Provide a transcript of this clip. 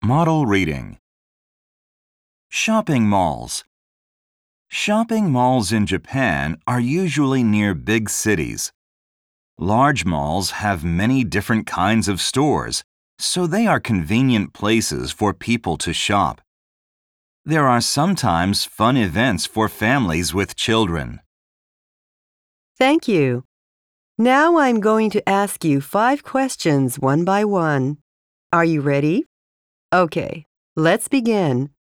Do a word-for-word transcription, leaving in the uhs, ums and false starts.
Model reading. Shopping malls. Shopping malls in Japan are usually near big cities. Large malls have many different kinds of stores, so they are convenient places for people to shop. There are sometimes fun events for families with children. Thank you. Now I'm going to ask you five questions one by one. Are you ready? Okay, let's begin.